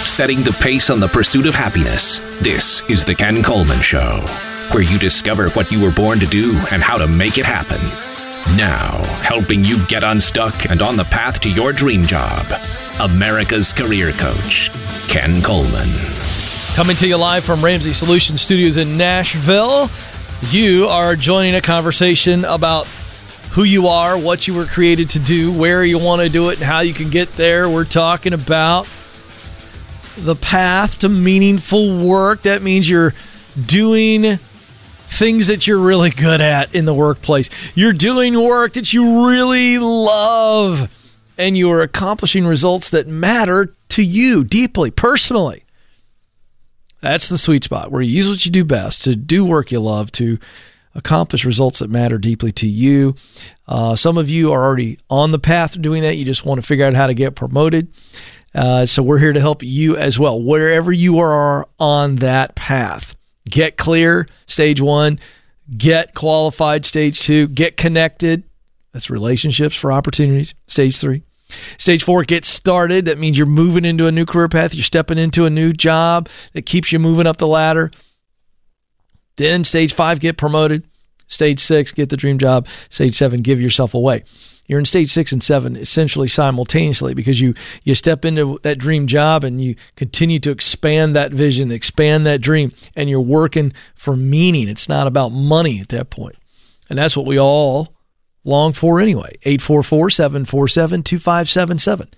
setting the pace on the pursuit of happiness. This is The Ken Coleman Show, where you discover what you were born to do and how to make it happen. Now, helping you get unstuck and on the path to your dream job, America's career coach, Ken Coleman. Coming to you live from Ramsey Solutions Studios in Nashville. You are joining a conversation about who you are, what you were created to do, where you want to do it, and how you can get there. We're talking about the path to meaningful work. That means you're doing things that you're really good at in the workplace. You're doing work that you really love, and you are accomplishing results that matter to you deeply, personally. That's the sweet spot, where you use what you do best to do work you love, to accomplish results that matter deeply to you. Some of you are already on the path of doing that. You just want to figure out how to get promoted. So we're here to help you as well, wherever you are on that path. Get clear, stage 1. Get qualified, stage 2. Get connected. That's relationships for opportunities, stage 3. Stage 4, get started. That means you're moving into a new career path. You're stepping into a new job that keeps you moving up the ladder. Then stage 5, get promoted. Stage 6, get the dream job. Stage 7, give yourself away. You're in stage 6 and 7 essentially simultaneously, because you step into that dream job and you continue to expand that vision, expand that dream, and you're working for meaning. It's not about money at that point. And that's what we all long for anyway. 844-747-2577.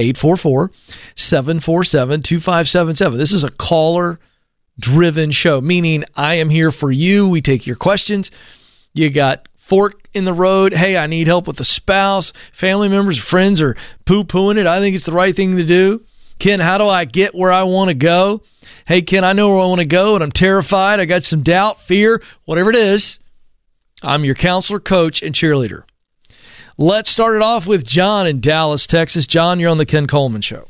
844-747-2577. This is a caller-driven show, meaning I am here for you. We take your questions. You got fork in the road. Hey, I need help with a spouse. Family members, friends are poo-pooing it. I think it's the right thing to do. Ken, how do I get where I want to go? Hey, Ken, I know where I want to go, and I'm terrified. I got some doubt, fear, whatever it is. I'm your counselor, coach, and cheerleader. Let's start it off with John in Dallas, Texas. John, you're on the Ken Coleman Show.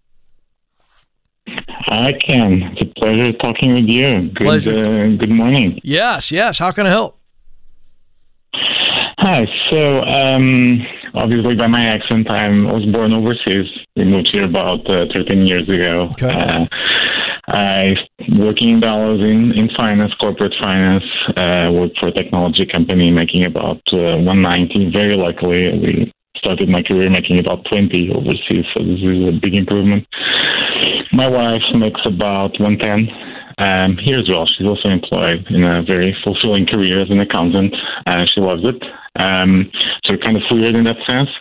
Hi, Ken. It's a pleasure talking with you. Good morning. Yes. How can I help? Hi. So, obviously, by my accent, I was born overseas. We moved here about 13 years ago. Okay. I working in Dallas in finance, corporate finance. Worked for a technology company, making about 190. Very luckily, we started my career making about 20 overseas, so this is a big improvement. My wife makes about 110 here as well. She's also employed in a very fulfilling career as an accountant. She loves it. So kind of weird in that sense.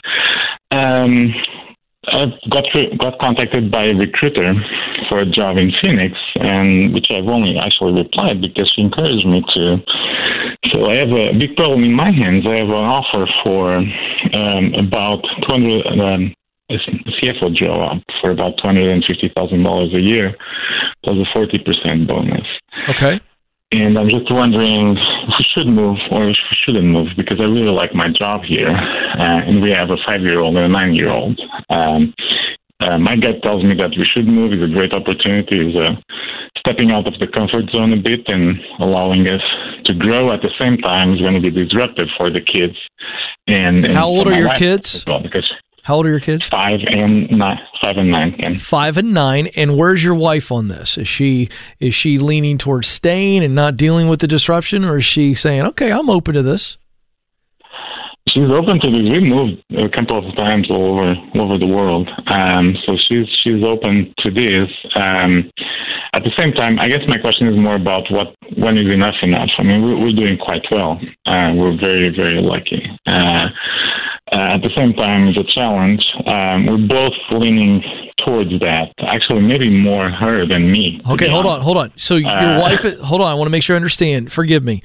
I got contacted by a recruiter for a job in Phoenix, and which I've only actually replied because she encouraged me to. So I have a big problem in my hands. I have an offer for about 200 a CFO job for about $250,000 a year, plus a 40% bonus. Okay. And I'm just wondering if we should move or if we shouldn't move, because I really like my job here. And we have a 5-year-old and a 9-year-old. My gut tells me that we should move. It's a great opportunity. It's stepping out of the comfort zone a bit and allowing us to grow. At the same time, it's going to be disruptive for the kids. And how old are your kids? As well, because how old are your kids? 5 and 9. 5 and 9. And where's your wife on this? Is she leaning towards staying and not dealing with the disruption, or is she saying, okay, I'm open to this? She's open to this. We moved a couple of times all over the world, so she's open to this. At the same time, I guess my question is more about when is enough enough. I mean, we're doing quite well. We're very, very lucky. At the same time, it's a challenge. We're both leaning towards that. Actually, maybe more her than me. Okay, hold on. So your wife, hold on, I want to make sure I understand. Forgive me.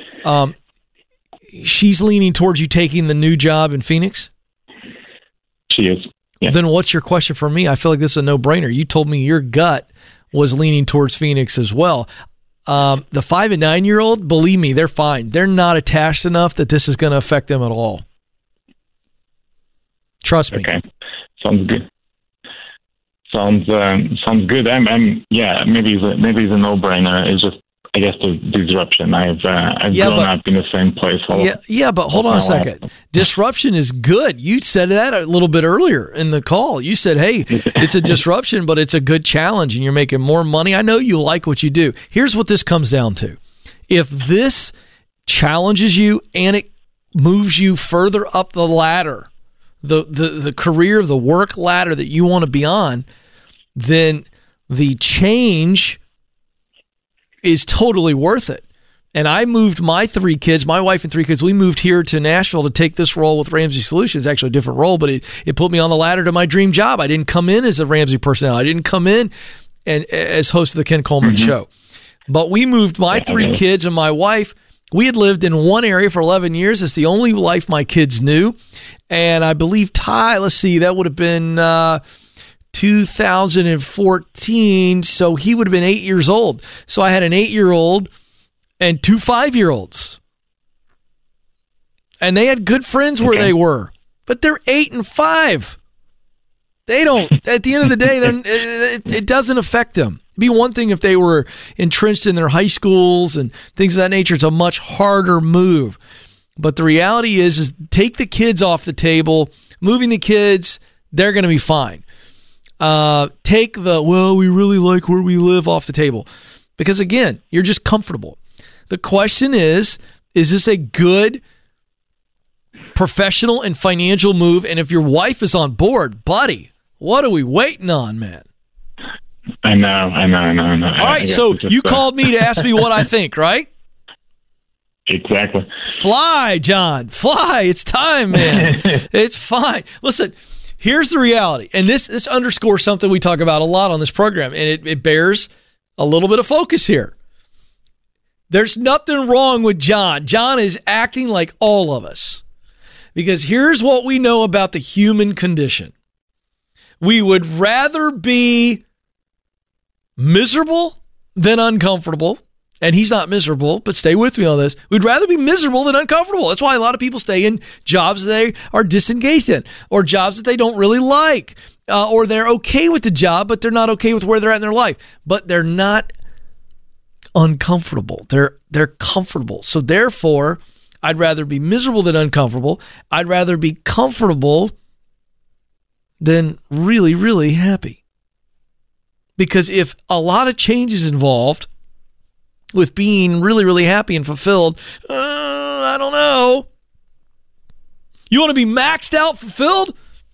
She's leaning towards you taking the new job in Phoenix? She is. Yeah. Then what's your question for me? I feel like this is a no-brainer. You told me your gut was leaning towards Phoenix as well. The 5 and 9-year-old, believe me, they're fine. They're not attached enough that this is going to affect them at all. Trust me. Okay. Sounds good. Sounds good. Maybe it's a no-brainer. It's just I guess, the disruption. I've grown up in the same place. But hold on a second. Life. Disruption is good. You said that a little bit earlier in the call. You said, hey, it's a disruption, but it's a good challenge, and you're making more money. I know you like what you do. Here's what this comes down to. If this challenges you and it moves you further up the ladder, the career, the work ladder that you want to be on, then the change is totally worth it. And I moved my 3 kids, my wife and 3 kids, we moved here to Nashville to take this role with Ramsey Solutions. Actually a different role, but it put me on the ladder to my dream job. I didn't come in as a Ramsey personality. I didn't come in and as host of the Ken Coleman Show. But we moved my 3 kids and my wife. We had lived in one area for 11 years. It's the only life my kids knew. And I believe Ty, let's see, that would have been 2014. So he would have been 8 years old. So I had an 8-year-old and 2 5-year-olds. And they had good friends where they were. But they're 8 and 5. They don't, at the end of the day, it doesn't affect them. It'd be one thing if they were entrenched in their high schools and things of that nature. It's a much harder move. But the reality is take the kids off the table. Moving the kids, they're going to be fine. Take we really like where we live off the table. Because again, you're just comfortable. The question is this a good professional and financial move? And if your wife is on board, buddy, what are we waiting on, man? I know. All right, so you called me to ask me what I think, right? Exactly. Fly, John. Fly. It's time, man. It's fine. Listen, here's the reality. And this underscores something we talk about a lot on this program, and it bears a little bit of focus here. There's nothing wrong with John. John is acting like all of us. Because here's what we know about the human condition. We would rather be miserable than uncomfortable. And he's not miserable, but stay with me on this. We'd rather be miserable than uncomfortable. That's why a lot of people stay in jobs they are disengaged in, or jobs that they don't really like, or they're okay with the job, but they're not okay with where they're at in their life. But they're not uncomfortable. They're comfortable. So therefore, I'd rather be miserable than uncomfortable. I'd rather be comfortable than really, really happy. Because if a lot of change is involved with being really, really happy and fulfilled, I don't know. You want to be maxed out fulfilled?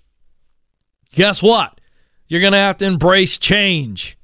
Guess what? You're going to have to embrace change.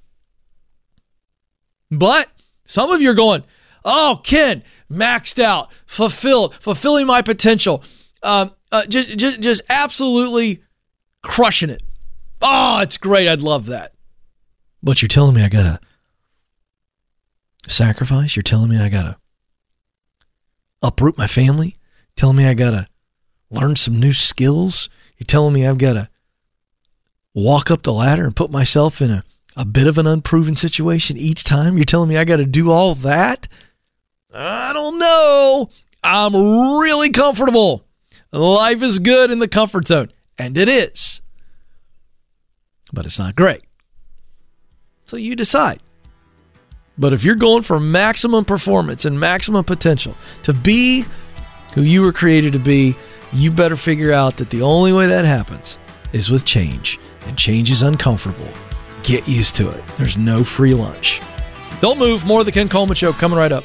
But some of you are going, oh, Ken, maxed out, fulfilling my potential, just absolutely crushing it. Oh, it's great. I'd love that. But you're telling me I got to sacrifice? You're telling me I got to uproot my family? Telling me I got to learn some new skills? You're telling me I've got to walk up the ladder and put myself in a bit of an unproven situation each time? You're telling me I got to do all that? I don't know. I'm really comfortable. Life is good in the comfort zone. And it is. But it's not great. So you decide. But if you're going for maximum performance and maximum potential to be who you were created to be, you better figure out that the only way that happens is with change. And change is uncomfortable. Get used to it. There's no free lunch. Don't move. More of the Ken Coleman Show coming right up.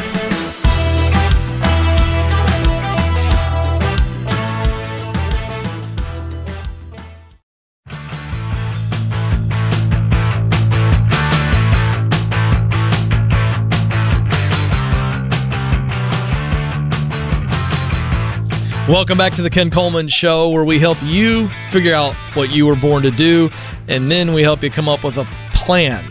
Welcome back to the Ken Coleman Show, where we help you figure out what you were born to do, and then we help you come up with a plan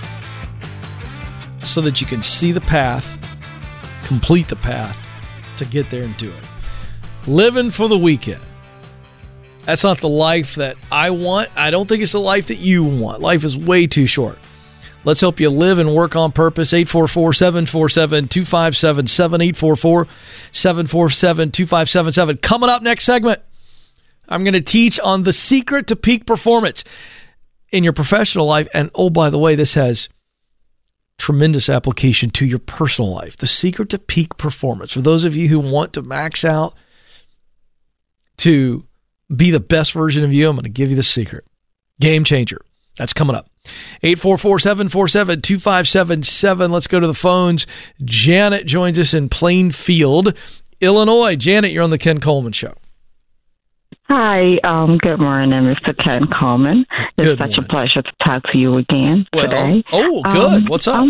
so that you can see the path, complete the path to get there and do it. Living for the weekend. That's not the life that I want. I don't think it's the life that you want. Life is way too short. Let's help you live and work on purpose. 844-747-2577. 844-747-2577. Coming up next segment, I'm going to teach on the secret to peak performance in your professional life. And oh, by the way, this has tremendous application to your personal life. The secret to peak performance. For those of you who want to max out, to be the best version of you, I'm going to give you the secret. Game changer. That's coming up. 844-747-2577. Let's go to the phones. Janet joins us in Plainfield, Illinois. Janet, you're on the Ken Coleman Show. Hi, good morning, Mr. Ken Coleman. It's such a pleasure to talk to you again today. Oh, good. What's up?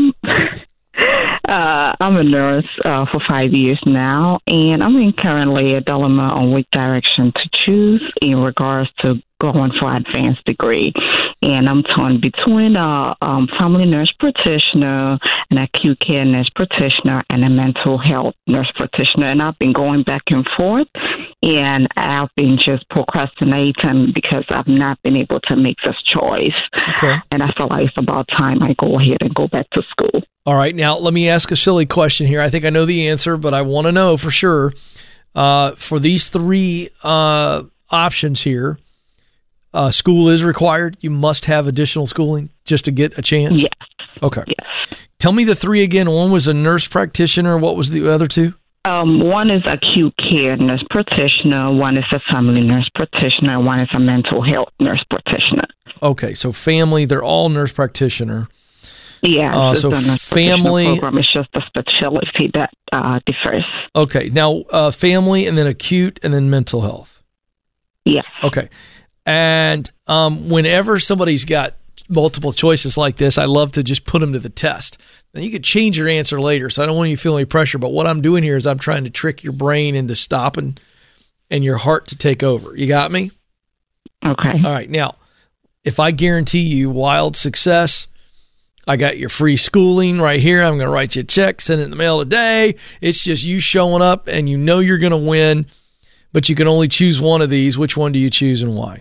I'm a nurse for 5 years now, and I'm in currently a dilemma on which direction to choose in regards to going for advanced degree. And I'm torn between a family nurse practitioner, an acute care nurse practitioner, and a mental health nurse practitioner. And I've been going back and forth, and I've been just procrastinating because I've not been able to make this choice. Okay. And I feel like it's about time I go ahead and go back to school. All right. Now, let me ask a silly question here. I think I know the answer, but I want to know for sure. For these three options here, school is required. You must have additional schooling just to get a chance? Yes. Okay. Yes. Tell me the three again. One was a nurse practitioner. What was the other two? One is acute care nurse practitioner, one is a family nurse practitioner, one is a mental health nurse practitioner. Okay, so family, they're all nurse practitioner. Yeah, so family program is just a specialty that differs. Okay, now family and then acute and then mental health. Yes. Okay, and whenever somebody's got multiple choices like this, I love to just put them to the test. Now, you could change your answer later, so I don't want you to feel any pressure, but what I'm doing here is I'm trying to trick your brain into stopping and your heart to take over. You got me? Okay. All right. Now, if I guarantee you wild success, I got your free schooling right here. I'm going to write you a check, send it in the mail today. It's just you showing up, and you know you're going to win, but you can only choose one of these. Which one do you choose and why?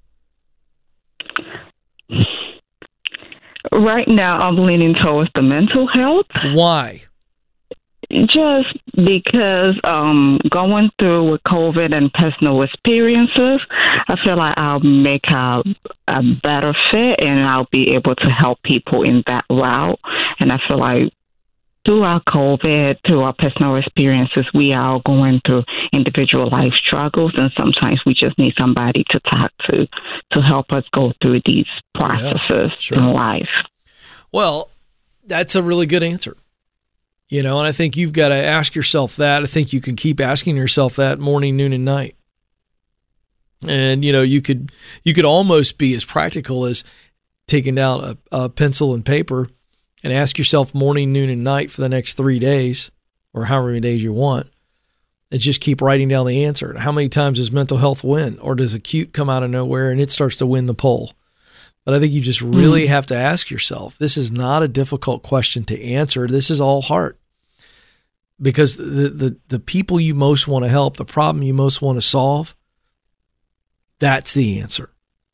Right now, I'm leaning towards the mental health. Why? Just because going through with COVID and personal experiences, I feel like I'll make a better fit and I'll be able to help people in that route. And I feel like throughout COVID, through our personal experiences, we are going through individual life struggles, and sometimes we just need somebody to talk to help us go through these processes in life. Well, that's a really good answer. And I think you've got to ask yourself that. I think you can keep asking yourself that morning, noon, and night. And, you could almost be as practical as taking down a pencil and paper and ask yourself morning, noon, and night for the next 3 days or however many days you want, and just keep writing down the answer. How many times does mental health win, or does acute come out of nowhere and it starts to win the poll? But I think you just really have to ask yourself, this is not a difficult question to answer. This is all heart. Because the people you most want to help, the problem you most want to solve, that's the answer.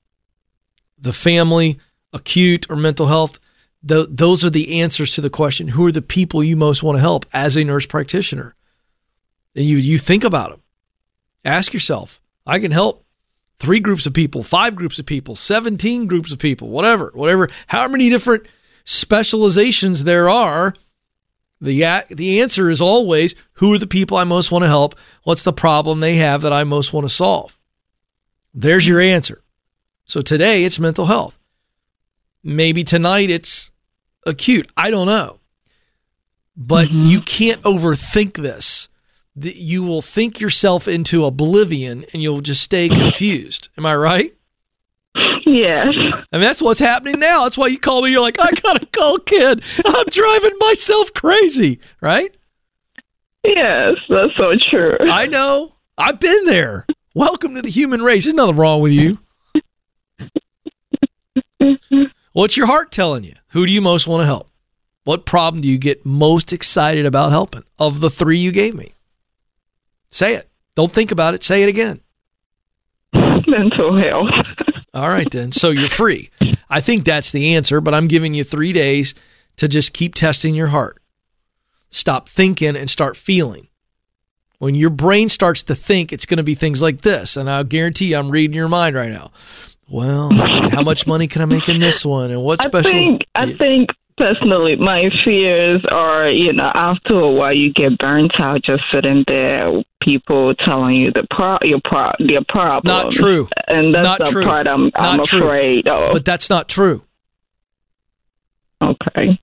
The family, acute, or mental health, those are the answers to the question, who are the people you most want to help as a nurse practitioner? And you think about them. Ask yourself, I can help 3 groups of people, 5 groups of people, 17 groups of people, whatever, however many different specializations there are. The answer is always, who are the people I most want to help? What's the problem they have that I most want to solve? There's your answer. So today it's mental health. Maybe tonight it's acute. I don't know. But you can't overthink this. You will think yourself into oblivion and you'll just stay confused. Am I right? Yes. I mean, that's what's happening now. That's why you call me. You're like, I got to call Ken. I'm driving myself crazy, right? Yes, that's so true. I know. I've been there. Welcome to the human race. There's nothing wrong with you. What's your heart telling you? Who do you most want to help? What problem do you get most excited about helping of the 3 you gave me? Say it. Don't think about it. Say it again. Mental health. All right, then. So you're free. I think that's the answer, but I'm giving you 3 days to just keep testing your heart. Stop thinking and start feeling. When your brain starts to think, it's going to be things like this, and I'll guarantee you I'm reading your mind right now. Well, how much money can I make in this one? And what's special? I think Personally, my fears are, after a while you get burnt out just sitting there, people telling you their problem. Not true. And that's not the true. part I'm afraid of. But that's not true. Okay.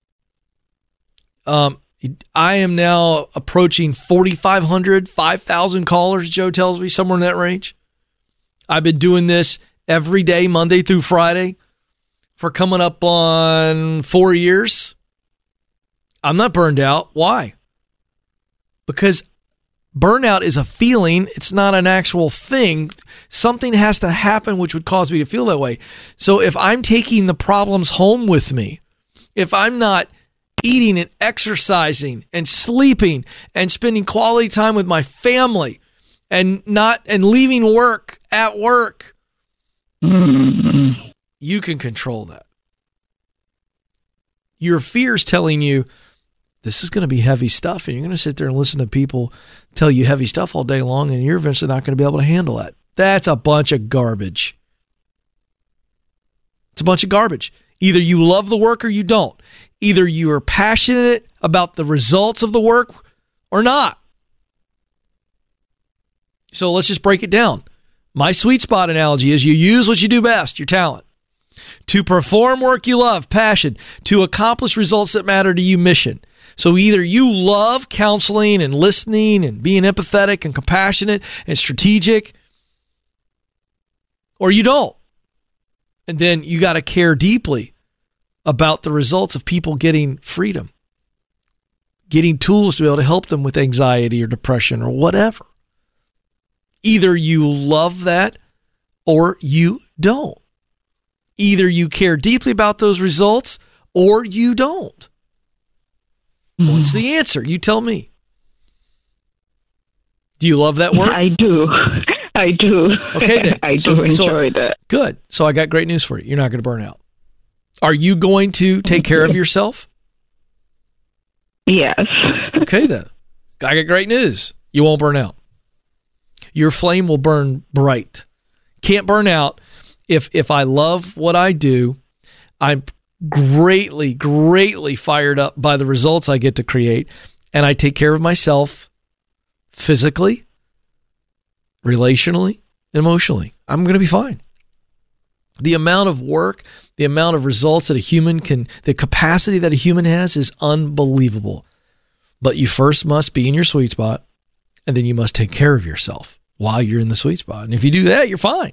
I am now approaching 4,500, 5,000 callers, Joe tells me, somewhere in that range. I've been doing this every day, Monday through Friday, for coming up on 4 years. I'm not burned out. Why? Because burnout is a feeling. It's not an actual thing. Something has to happen which would cause me to feel that way. So if I'm taking the problems home with me, if I'm not eating and exercising and sleeping and spending quality time with my family and leaving work at work, you can control that. Your fear's telling you this is going to be heavy stuff, and you're going to sit there and listen to people tell you heavy stuff all day long, and you're eventually not going to be able to handle that. That's a bunch of garbage. It's a bunch of garbage. Either you love the work or you don't. Either you are passionate about the results of the work or not. So let's just break it down. My sweet spot analogy is you use what you do best, your talent, to perform work you love, passion, to accomplish results that matter to you, mission. So either you love counseling and listening and being empathetic and compassionate and strategic, or you don't. And then you got to care deeply about the results of people getting freedom, getting tools to be able to help them with anxiety or depression or whatever. Either you love that or you don't. Either you care deeply about those results or you don't. What's the answer? You tell me. Do you love that work? I do. I do. Okay, then. I do enjoy that. Good. So I got great news for you. You're not going to burn out. Are you going to take care of yourself? Yes. Okay, then. I got great news. You won't burn out. Your flame will burn bright. Can't burn out. If I love what I do, I'm greatly, greatly fired up by the results I get to create, and I take care of myself physically, relationally, emotionally. I'm going to be fine. The amount of work, the amount of results that a human can, the capacity that a human has is unbelievable. But you first must be in your sweet spot, and then you must take care of yourself while you're in the sweet spot. And if you do that, you're fine.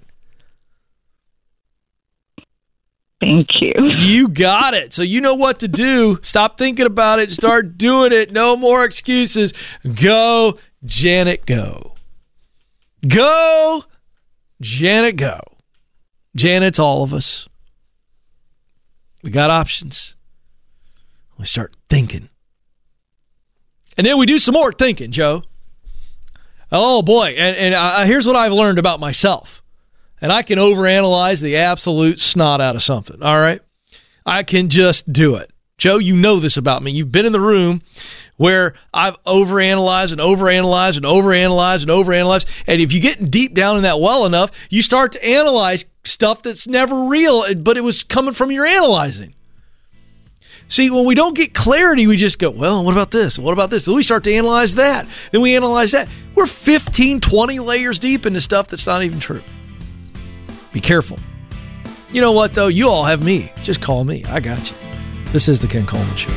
Thank you. You got it. So you know what to do. Stop thinking about it. Start doing it. No more excuses. Go, Janet, go. Go, Janet, go. Janet's all of us. We got options. We start thinking. And then we do some more thinking, Joe. Oh, boy. And here's what I've learned about myself. And I can overanalyze the absolute snot out of something, all right? I can just do it. Joe, you know this about me. You've been in the room where I've overanalyzed and overanalyzed and overanalyzed and overanalyzed. And if you get deep down in that well enough, you start to analyze stuff that's never real, but it was coming from your analyzing. See, when we don't get clarity, we just go, well, what about this? What about this? Then we start to analyze that. Then we analyze that. We're 15, 20 layers deep into stuff that's not even true. Be careful. You know what, though? You all have me. Just call me. I got you. This is The Ken Coleman Show.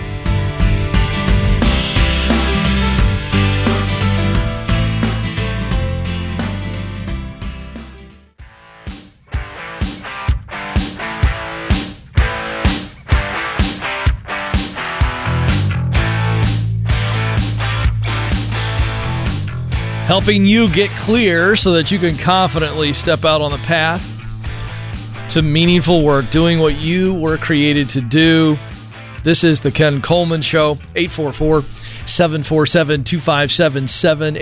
Helping you get clear so that you can confidently step out on the path to meaningful work, doing what you were created to do. This is The Ken Coleman Show, 844-747-2577,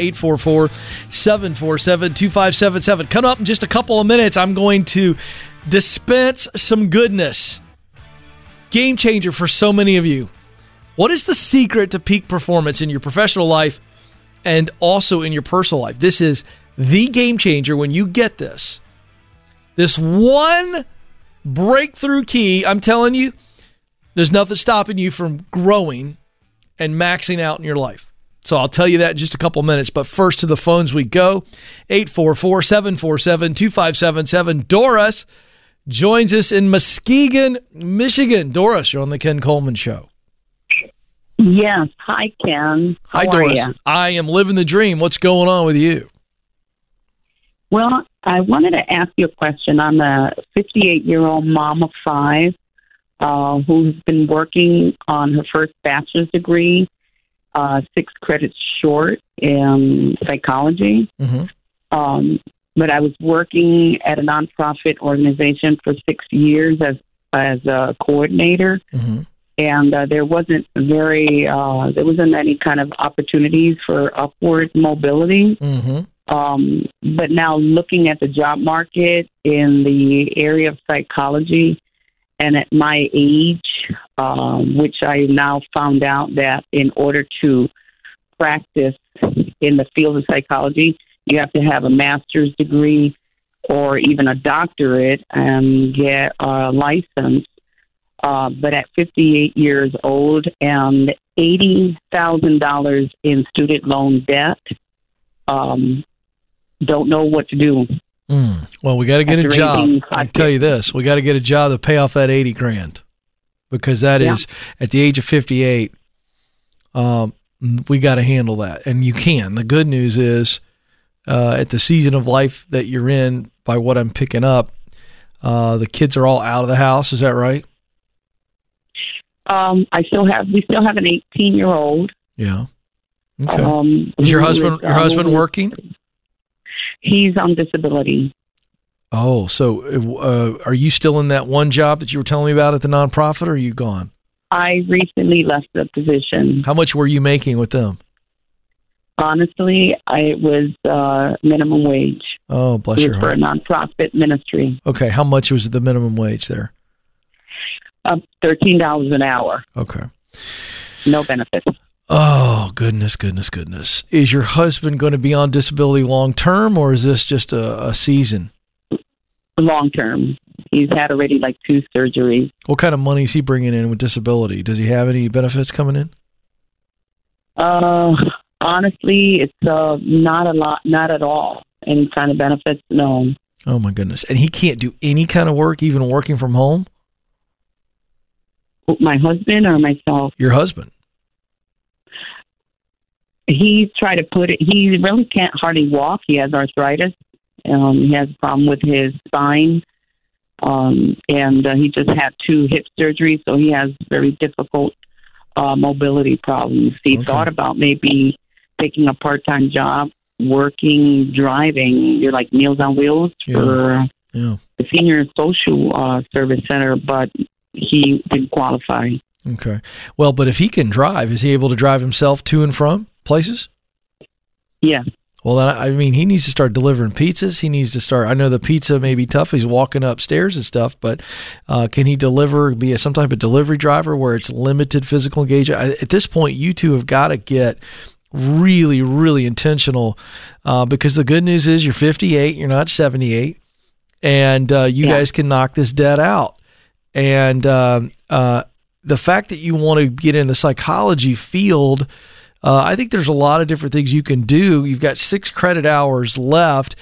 844-747-2577. Coming up in just a couple of minutes, I'm going to dispense some goodness. Game changer for so many of you. What is the secret to peak performance in your professional life and also in your personal life? This is the game changer when you get this. This one breakthrough key, I'm telling you, There's nothing stopping you from growing and maxing out in your life. So I'll tell you that in just a couple minutes. But first to the phones we go. 844-747-2577. Doris joins us in Muskegon, Michigan. Doris, you're on the Ken Coleman Show. Yes. Hi, Ken. Hi, Doris. I am living the dream. What's going on with you? Well, I wanted to ask you a question. I'm a 58-year-old mom of 5 who's been working on her first bachelor's degree, 6 credits short in psychology. Mm-hmm. But I was working at a nonprofit organization for 6 years as a coordinator. Mm-hmm. And there wasn't any kind of opportunities for upward mobility. Mm-hmm. But now looking at the job market in the area of psychology, and at my age, which I now found out that in order to practice in the field of psychology, you have to have a master's degree or even a doctorate and get a license. But at 58 years old and $80,000 in student loan debt, don't know what to do. Well, we got to get a job. I tell you this, we got to get a job to pay off that $80,000 because that is at the age of 58. We got to handle that, and you can. The good news is, at the season of life that you're in, by what I'm picking up, the kids are all out of the house. Is that right? We still have an 18-year-old. Yeah. Okay. Is your husband working? He's on disability. Oh, so are you still in that one job that you were telling me about at the nonprofit, or are you gone? I recently left the position. How much were you making with them? Honestly, it was minimum wage. Oh, bless your heart. For a nonprofit ministry. Okay, how much was the minimum wage there? $13 an hour. Okay. No benefits. Oh, goodness. Is your husband going to be on disability long term, or is this just a season? Long term. He's had already 2 surgeries. What kind of money is he bringing in with disability? Does he have any benefits coming in? Honestly, it's not a lot, not at all. Any kind of benefits, no. Oh, my goodness. And he can't do any kind of work, even working from home? My husband or myself? Your husband. He's tried to put it, he really can't hardly walk. He has arthritis. He has a problem with his spine. And he just had 2 hip surgeries, so he has very difficult mobility problems. He thought about maybe taking a part-time job, working, driving. You're like Meals on Wheels for the Senior Social Service Center, but he didn't qualify. Okay. Well, but if he can drive, is he able to drive himself to and from places? Yeah. Well, then, I mean, he needs to start delivering pizzas. He needs to start, I know the pizza may be tough. He's walking upstairs and stuff, but can he be some type of delivery driver where it's limited physical engagement? At this point, you two have got to get really, really intentional because the good news is you're 58, you're not 78, and you guys can knock this debt out. And the fact that you want to get in the psychology field, I think there's a lot of different things you can do. You've got 6 credit hours left.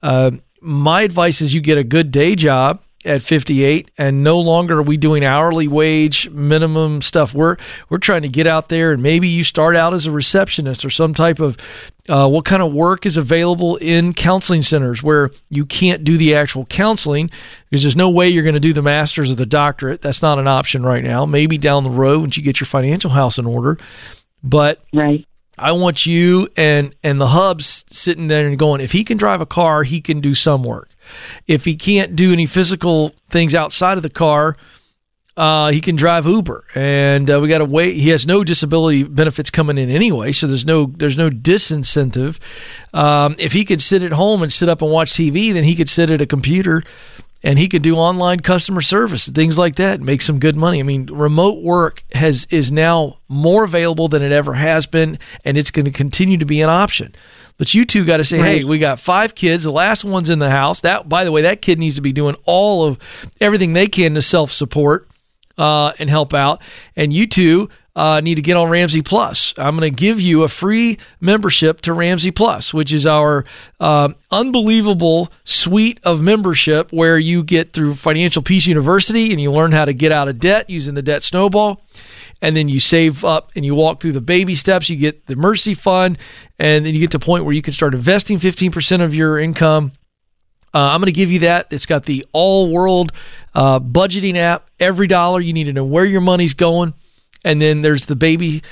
My advice is you get a good day job at 58, and no longer are we doing hourly wage minimum stuff. We're trying to get out there, and maybe you start out as a receptionist or some type of what kind of work is available in counseling centers where you can't do the actual counseling because there's no way you're going to do the master's or the doctorate. That's not an option right now. Maybe down the road once you get your financial house in order. But I want you and the hubs sitting there and going, if he can drive a car, he can do some work. If he can't do any physical things outside of the car, he can drive Uber. And we got to wait. He has no disability benefits coming in anyway, so there's no disincentive. If he could sit at home and sit up and watch TV, then he could sit at a computer and he could do online customer service and things like that and make some good money. I mean, remote work is now more available than it ever has been, and it's going to continue to be an option. But you two got to say, hey, we got 5 kids. The last one's in the house. That, by the way, that kid needs to be doing everything they can to self-support. and help out. And you two need to get on Ramsey Plus. I'm going to give you a free membership to Ramsey Plus, which is our unbelievable suite of membership where you get through Financial Peace University and you learn how to get out of debt using the debt snowball. And then you save up and you walk through the baby steps. You get the Mercy Fund, and then you get to a point where you can start investing 15% of your income. I'm going to give you that. It's got the all-world budgeting app. Every dollar, you need to know where your money's going. And then there's the baby,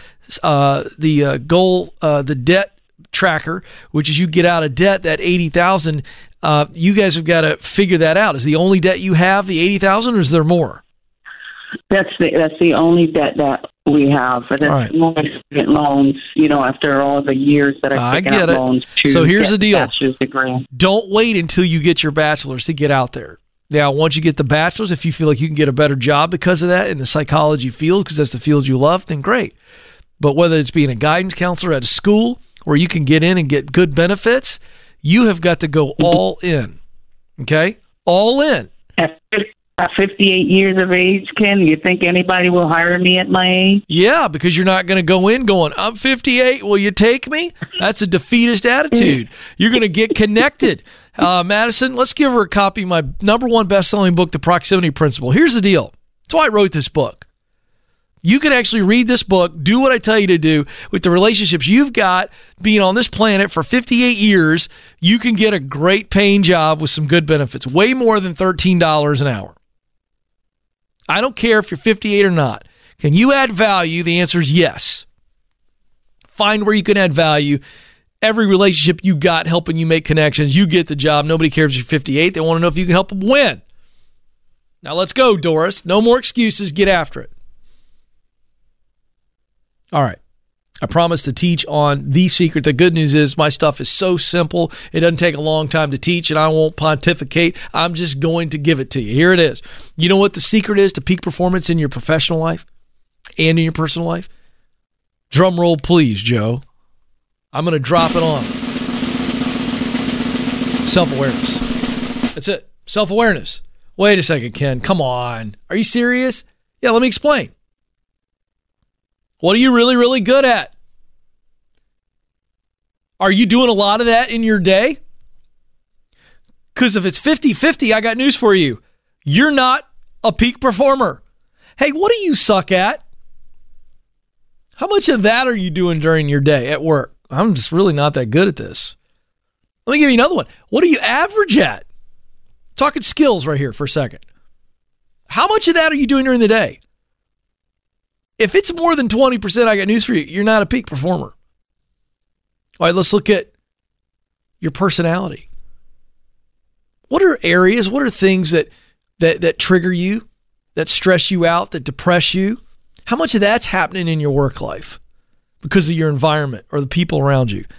the debt tracker, which is you get out of debt, that $80,000. You guys have got to figure that out. Is the only debt you have the $80,000, or is there more? That's the only debt that we have. That's right. More student loans, after all the years that I've taken out loans to so here's get the deal. bachelor's degree. Don't wait until you get your bachelor's to get out there. Now, once you get the bachelor's, if you feel like you can get a better job because of that in the psychology field, because that's the field you love, then great. But whether it's being a guidance counselor at a school where you can get in and get good benefits, you have got to go all in. Okay? All in. At 58 years of age, Ken, you think anybody will hire me at my age? Yeah, because you're not going to go in going, I'm 58, will you take me? That's a defeatist attitude. You're going to get connected. Madison, let's give her a copy of my #1 best-selling book, The Proximity Principle. Here's the deal. That's why I wrote this book. You can actually read this book, do what I tell you to do with the relationships you've got being on this planet for 58 years. You can get a great paying job with some good benefits, way more than $13 an hour. I don't care if you're 58 or not. Can you add value? The answer is yes. Find where you can add value. Every relationship you got helping you make connections, you get the job. Nobody cares if you're 58. They want to know if you can help them win. Now let's go, Doris. No more excuses. Get after it. All right. I promise to teach on The Secret. The good news is my stuff is so simple. It doesn't take a long time to teach, and I won't pontificate. I'm just going to give it to you. Here it is. You know what the secret is to peak performance in your professional life and in your personal life? Drum roll, please, Joe. I'm going to drop it on. Self-awareness. That's it. Self-awareness. Wait a second, Ken. Come on. Are you serious? Yeah, let me explain. What are you really, really good at? Are you doing a lot of that in your day? Because if it's 50-50, I got news for you. You're not a peak performer. Hey, what do you suck at? How much of that are you doing during your day at work? I'm just really not that good at this. Let me give you another one. What do you average at? Talking skills right here for a second. How much of that are you doing during the day? If it's more than 20%, I got news for you. You're not a peak performer. All right, let's look at your personality. What are areas, what are things that trigger you, that stress you out, that depress you? How much of that's happening in your work life because of your environment or the people around you?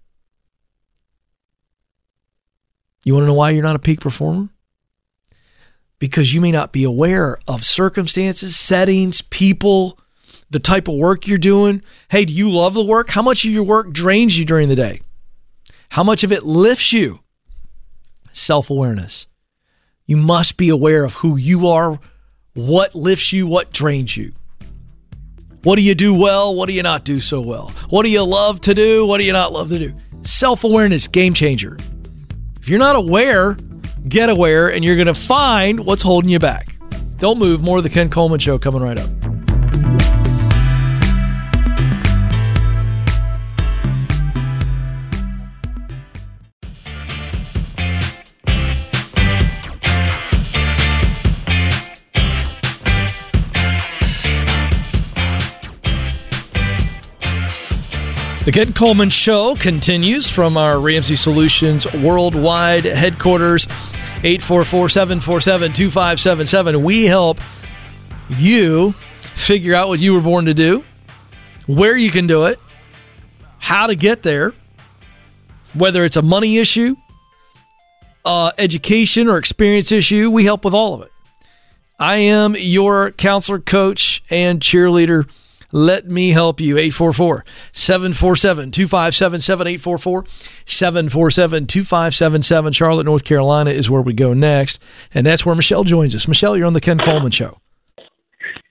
You want to know why you're not a peak performer? Because you may not be aware of circumstances, settings, people, the type of work you're doing. Hey, do you love the work? How much of your work drains you during the day? How much of it lifts you? Self-awareness. You must be aware of who you are, what lifts you, what drains you. What do you do well? What do you not do so well? What do you love to do? What do you not love to do? Self-awareness, game changer. If you're not aware, get aware, and you're going to find what's holding you back. Don't move. More of the Ken Coleman Show coming right up. The Ken Coleman Show continues from our Ramsey Solutions worldwide headquarters, 844-747-2577. We help you figure out what you were born to do, where you can do it, how to get there, whether it's a money issue, education or experience issue. We help with all of it. I am your counselor, coach, and cheerleader. Let me help you. 844-747-2577. 844-747-2577. Charlotte, North Carolina is where we go next. And that's where Michelle joins us. Michelle, you're on the Ken Coleman Show.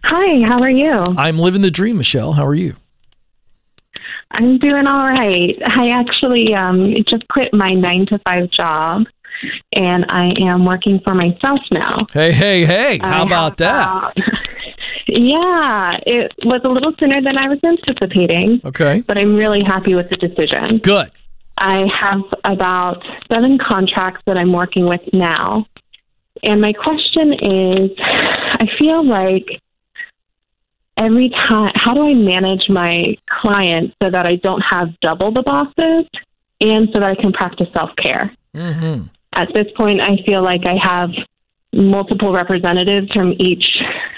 Hi, how are you? I'm living the dream, Michelle. How are you? I'm doing all right. I actually just quit my 9-to-5 job, and I am working for myself now. Hey. How about that? Yeah, it was a little sooner than I was anticipating. Okay. But I'm really happy with the decision. Good. I have about 7 contracts that I'm working with now. And my question is, I feel like every time, how do I manage my clients so that I don't have double the bosses and so that I can practice self-care? Mm-hmm. At this point, I feel like I have multiple representatives from each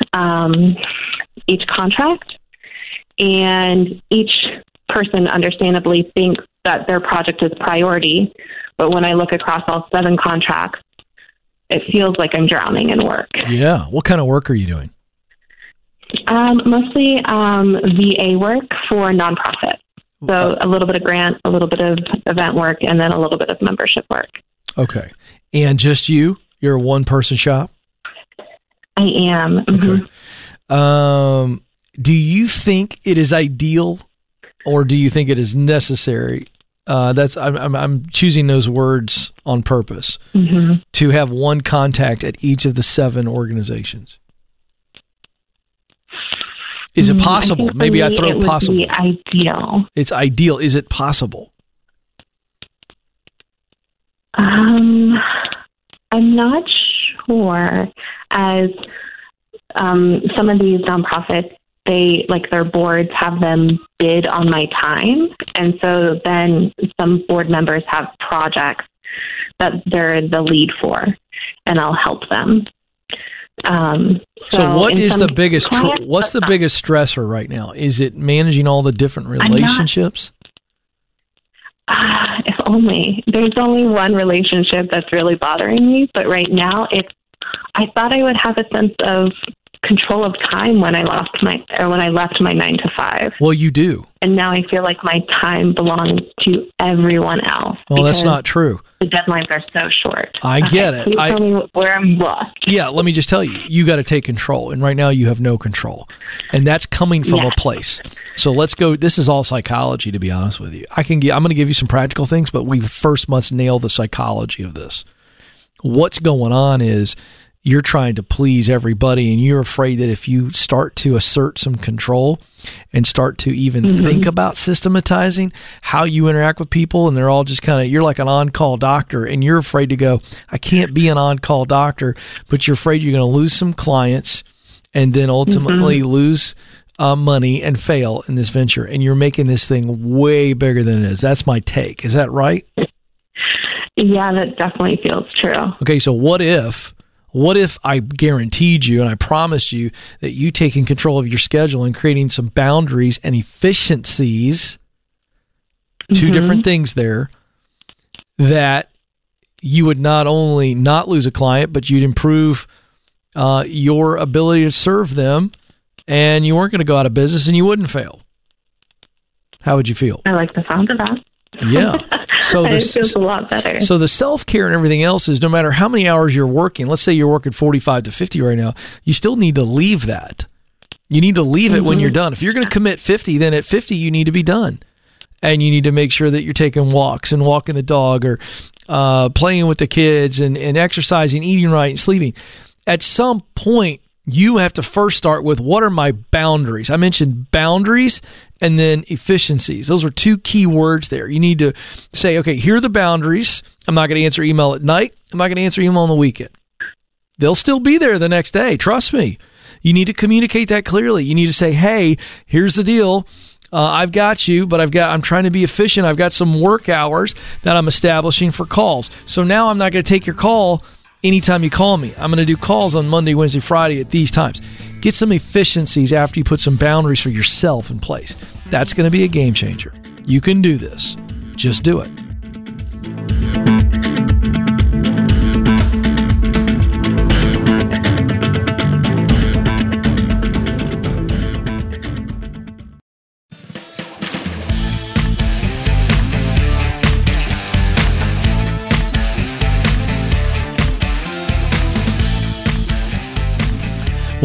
contract, and each person understandably thinks that their project is priority. But when I look across all 7 contracts, it feels like I'm drowning in work. Yeah. What kind of work are you doing? Mostly VA work for nonprofit. So a little bit of grant, a little bit of event work, and then a little bit of membership work. Okay. And just you? You're a one-person shop? I am. Mm-hmm. Okay. Do you think it is ideal, or do you think it is necessary? I'm choosing those words on purpose, to have one contact at each of the 7 organizations. Is it possible? Maybe I throw possible. It would be ideal. It's ideal. Is it possible? I'm not sure. As some of these nonprofits, their boards have them bid on my time. And so then some board members have projects that they're the lead for, and I'll help them. So what is the biggest, what's the biggest stressor right now? Is it managing all the different relationships? If only. There's only one relationship that's really bothering me, but right now I thought I would have a sense of control of time when I left my 9-to-5. Well, you do. And now I feel like my time belongs to everyone else. Well, that's not true. The deadlines are so short. I get it. Can you tell me where I'm lost? Yeah, let me just tell you, you got to take control. And right now you have no control. And that's coming from a place. So let's go. This is all psychology, to be honest with you. I'm going to give you some practical things, but we first must nail the psychology of this. What's going on is you're trying to please everybody, and you're afraid that if you start to assert some control and start to even think about systematizing how you interact with people, and they're all just kind of, you're like an on-call doctor, and you're afraid to go, I can't be an on-call doctor, but you're afraid you're going to lose some clients and then ultimately lose money and fail in this venture, and you're making this thing way bigger than it is. That's my take. Is that right? Yeah, that definitely feels true. Okay, so what if I guaranteed you and I promised you that you taking control of your schedule and creating some boundaries and efficiencies, 2 different things there, that you would not only not lose a client, but you'd improve your ability to serve them, and you weren't going to go out of business and you wouldn't fail. How would you feel? I like the sound of that. Yeah. So it feels a lot better. So the self-care and everything else is, no matter how many hours you're working, let's say you're working 45 to 50 right now, you still need to leave that. You need to leave it when you're done. If you're going to commit 50, then at 50 you need to be done. And you need to make sure that you're taking walks and walking the dog, or playing with the kids, and exercising, eating right, and sleeping. At some point, you have to first start with, what are my boundaries? I mentioned boundaries and then efficiencies. Those are 2 key words there. You need to say, okay, here are the boundaries. I'm not going to answer email at night. I'm not going to answer email on the weekend. They'll still be there the next day. Trust me. You need to communicate that clearly. You need to say, hey, here's the deal. I've got you, but I'm trying to be efficient. I've got some work hours that I'm establishing for calls. So now I'm not going to take your call anytime you call me. I'm going to do calls on Monday, Wednesday, Friday at these times. Get some efficiencies after you put some boundaries for yourself in place. That's going to be a game changer. You can do this. Just do it.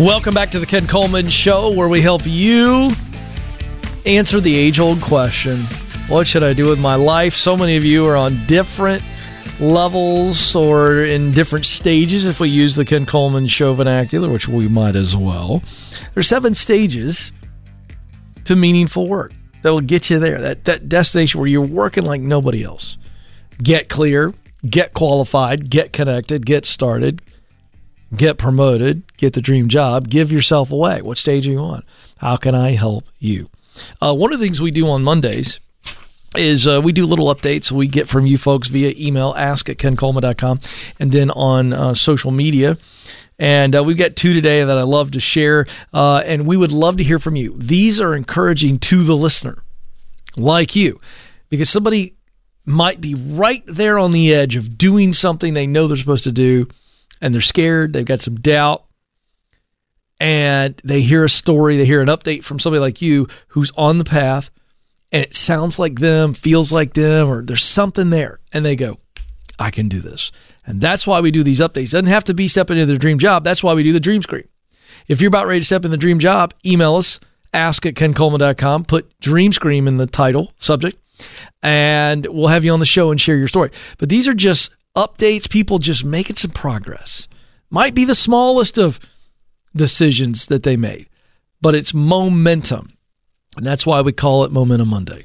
Welcome back to the Ken Coleman Show, where we help you answer the age-old question, what should I do with my life? So many of you are on different levels or in different stages, if we use the Ken Coleman Show vernacular, which we might as well. There's 7 stages to meaningful work that will get you there, that destination where you're working like nobody else. Get clear, get qualified, get connected, get started, get promoted, get the dream job, give yourself away. What stage are you on? How can I help you? One of the things we do on Mondays is we do little updates we get from you folks via email, ask@kencoleman.com, and then on social media. And we've got 2 today that I love to share, and we would love to hear from you. These are encouraging to the listener, like you, because somebody might be right there on the edge of doing something they know they're supposed to do, and they're scared, they've got some doubt, and they hear a story, they hear an update from somebody like you who's on the path, and it sounds like them, feels like them, or there's something there, and they go, I can do this. And that's why we do these updates. It doesn't have to be stepping into the dream job. That's why we do the Dream Screen. If you're about ready to step in the dream job, email us, ask@kencoleman.com, put Dream Screen in the title, subject, and we'll have you on the show and share your story. But these are just updates, people just making some progress. Might be the smallest of decisions that they made, but it's momentum. And that's why we call it Momentum Monday.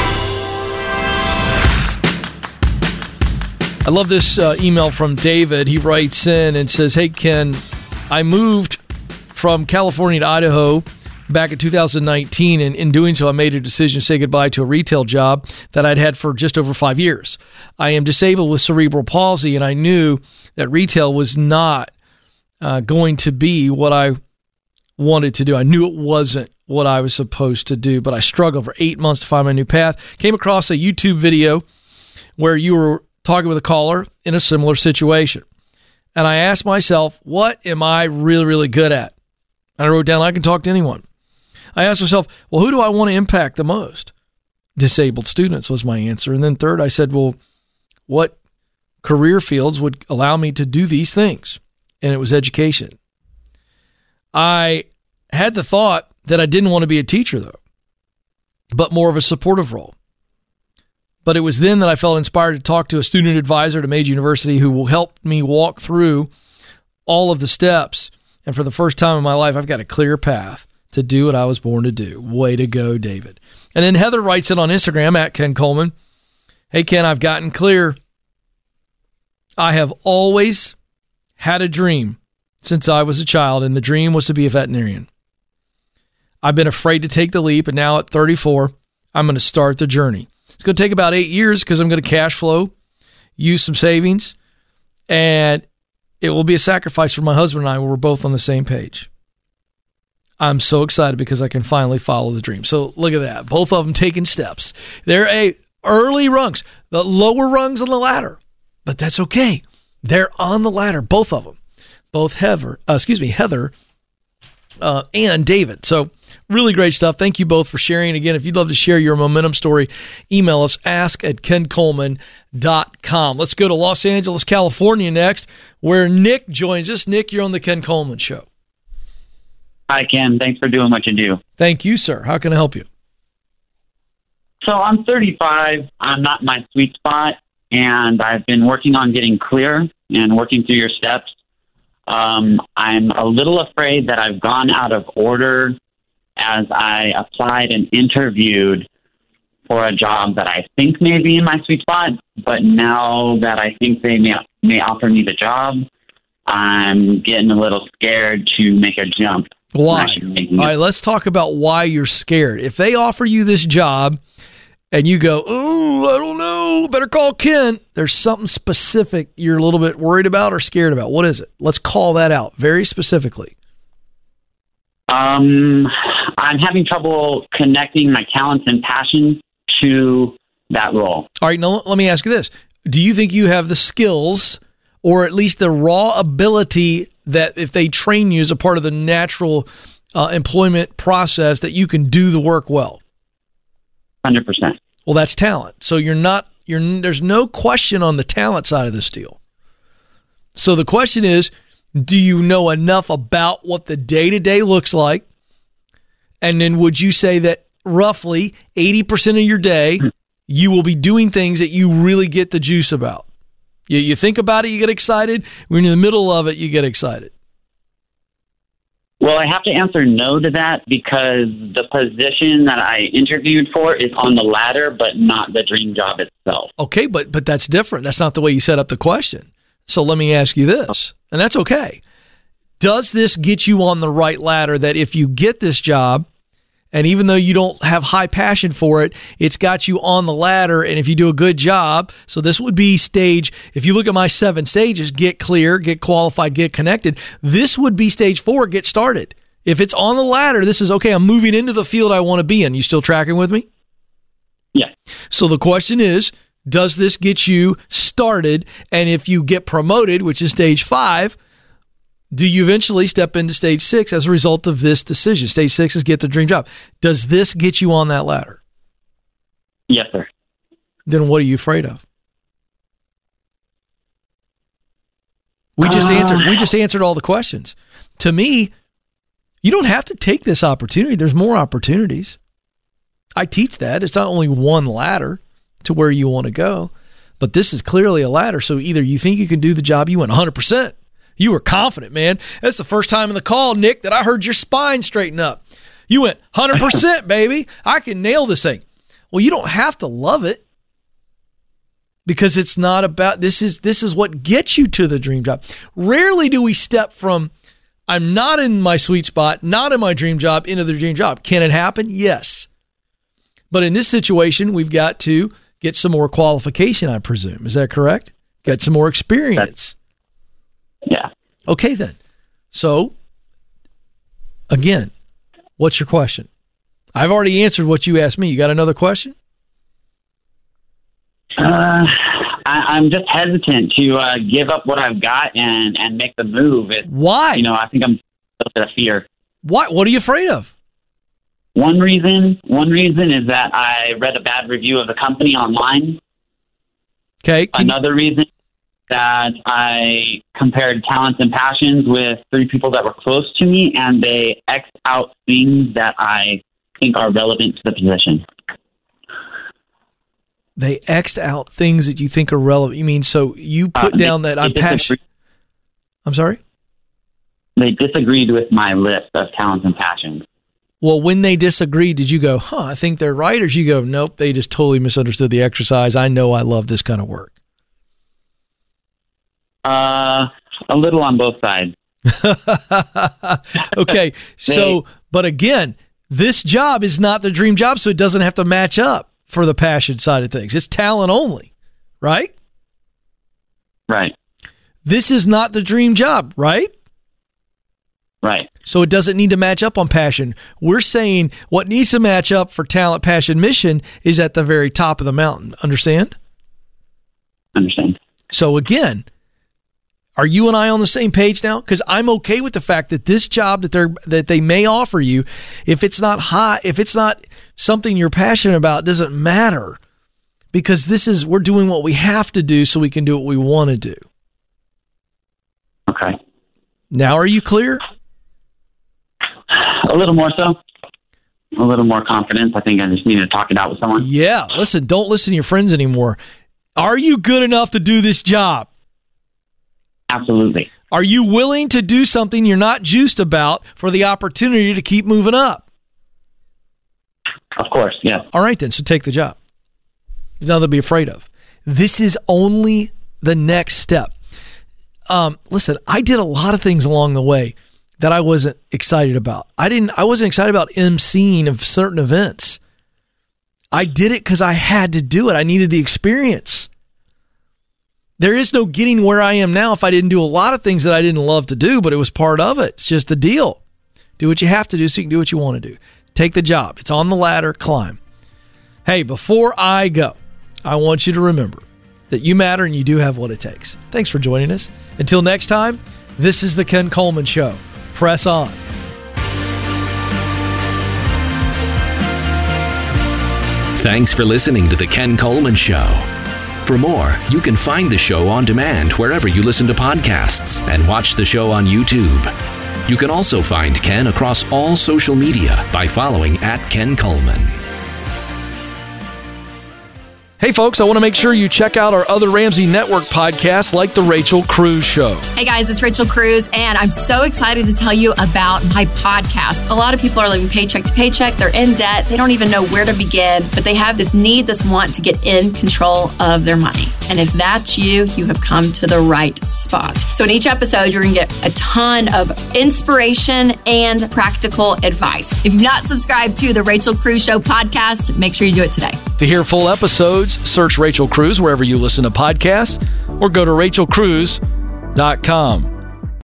I love this email from David. He writes in and says, hey, Ken, I moved from California to Idaho back in 2019, and in doing so, I made a decision to say goodbye to a retail job that I'd had for just over 5 years. I am disabled with cerebral palsy, and I knew that retail was not going to be what I wanted to do. I knew it wasn't what I was supposed to do, but I struggled for 8 months to find my new path. Came across a YouTube video where you were talking with a caller in a similar situation. And I asked myself, what am I really, really good at? And I wrote down, I can talk to anyone. I asked myself, well, who do I want to impact the most? Disabled students was my answer. And then third, I said, well, what career fields would allow me to do these things? And it was education. I had the thought that I didn't want to be a teacher, though, but more of a supportive role. But it was then that I felt inspired to talk to a student advisor at a major university who will help me walk through all of the steps. And for the first time in my life, I've got a clear path to do what I was born to do. Way to go, David. And then Heather writes it on Instagram at Ken Coleman. Hey, Ken, I've gotten clear. I have always had a dream since I was a child, and the dream was to be a veterinarian. I've been afraid to take the leap, and now at 34, I'm going to start the journey. It's going to take about 8 years because I'm going to cash flow, use some savings, and it will be a sacrifice for my husband and I where we're both on the same page. I'm so excited because I can finally follow the dream. So look at that. Both of them taking steps. They're early rungs, the lower rungs on the ladder, but that's okay. They're on the ladder, both of them. Both Heather and David. So really great stuff. Thank you both for sharing. Again, if you'd love to share your momentum story, email us, ask@kencoleman.com. Let's go to Los Angeles, California next, where Nick joins us. Nick, you're on the Ken Coleman Show. Hi, Ken. Thanks for doing what you do. Thank you, sir. How can I help you? So I'm 35. I'm not in my sweet spot, and I've been working on getting clear and working through your steps. I'm a little afraid that I've gone out of order as I applied and interviewed for a job that I think may be in my sweet spot, but now that I think they may offer me the job, I'm getting a little scared to make a jump. Why? All right, let's talk about why you're scared. If they offer you this job and you go, oh, I don't know, better call Ken, there's something specific you're a little bit worried about or scared about. What is it? Let's call that out very specifically. I'm having trouble connecting my talents and passions to that role. All right, now let me ask you this. Do you think you have the skills or at least the raw ability that if they train you as a part of the natural employment process that you can do the work well? 100%. Well, that's talent. So there's no question on the talent side of this deal. So the question is, Do you know enough about what the day-to-day looks like? And then would you say that roughly 80% of your day, you will be doing things that you really get the juice about? You think about it, you get excited. When you're in the middle of it, you get excited. Well, I have to answer no to that because the position that I interviewed for is on the ladder, but not the dream job itself. Okay, but that's different. That's not the way you set up the question. So let me ask you this, and that's okay. Does this get you on the right ladder that if you get this job, and even though you don't have high passion for it, it's got you on the ladder, and if you do a good job, so this would be stage, if you look at my 7 stages, get clear, get qualified, get connected, this would be stage 4, get started. If it's on the ladder, this is, okay, I'm moving into the field I want to be in. You still tracking with me? Yeah. So the question is, does this get you started? And if you get promoted, which is stage 5, do you eventually step into stage 6 as a result of this decision? Stage 6 is get the dream job. Does this get you on that ladder? Yes, sir. Then what are you afraid of? We just answered all the questions. To me, you don't have to take this opportunity. There's more opportunities. I teach that. It's not only one ladder to where you want to go, but this is clearly a ladder. So either you think you can do the job, you went 100%. You were confident, man. That's the first time in the call, Nick, that I heard your spine straighten up. You went 100%, baby. I can nail this thing. Well, you don't have to love it because it's not about, this is what gets you to the dream job. Rarely do we step from, I'm not in my sweet spot, not in my dream job, into the dream job. Can it happen? Yes. But in this situation, we've got to get some more qualification, I presume. Is that correct? Get some more experience. Yeah. Okay, then. So, again, what's your question? I've already answered what you asked me. You got another question? I'm just hesitant to give up what I've got and make the move. Why? I think I'm a little bit of fear. Why? What are you afraid of? One reason is that I read a bad review of the company online. Okay. Another reason that I compared talents and passions with 3 people that were close to me, and they X'd out things that I think are relevant to the position. They X'd out things that you think are relevant. You mean, so you put down that I'm passionate. I'm sorry? They disagreed with my list of talents and passions. Well, when they disagreed, did you go, I think they're right? Or did you go, nope, they just totally misunderstood the exercise. I know I love this kind of work. A little on both sides. Okay. But again, this job is not the dream job, so it doesn't have to match up for the passion side of things. It's talent only, right? Right. This is not the dream job, right? Right. So it doesn't need to match up on passion. We're saying what needs to match up for talent, passion, mission is at the very top of the mountain. Understand? Understand. So again, are you and I on the same page now? Because I'm okay with the fact that this job that they may offer you, if it's not hot, if it's not something you're passionate about, it doesn't matter. Because we're doing what we have to do so we can do what we want to do. Okay. Now are you clear? A little more so. A little more confidence. I think I just need to talk it out with someone. Yeah. Listen, don't listen to your friends anymore. Are you good enough to do this job? Absolutely. Are you willing to do something you're not juiced about for the opportunity to keep moving up? Of course, yeah. All right, then. So take the job. There's nothing to be afraid of. This is only the next step. Listen, I did a lot of things along the way that I wasn't excited about. I wasn't excited about emceeing of certain events. I did it because I had to do it. I needed the experience. There is no getting where I am now if I didn't do a lot of things that I didn't love to do, but it was part of it. It's just the deal. Do what you have to do so you can do what you want to do. Take the job. It's on the ladder. Climb. Hey, before I go, I want you to remember that you matter and you do have what it takes. Thanks for joining us. Until next time, this is the Ken Coleman Show. Press on. Thanks for listening to the Ken Coleman Show. For more, you can find the show on demand wherever you listen to podcasts and watch the show on YouTube. You can also find Ken across all social media by following @Ken Coleman. Hey folks, I want to make sure you check out our other Ramsey Network podcasts like The Rachel Cruze Show. Hey guys, it's Rachel Cruze, and I'm so excited to tell you about my podcast. A lot of people are living paycheck to paycheck. They're in debt. They don't even know where to begin, but they have this need, this want to get in control of their money. And if that's you, you have come to the right spot. So in each episode, you're going to get a ton of inspiration and practical advice. If you've not subscribed to the Rachel Cruze Show podcast, make sure you do it today. To hear full episodes, search Rachel Cruze wherever you listen to podcasts or go to rachelcruze.com.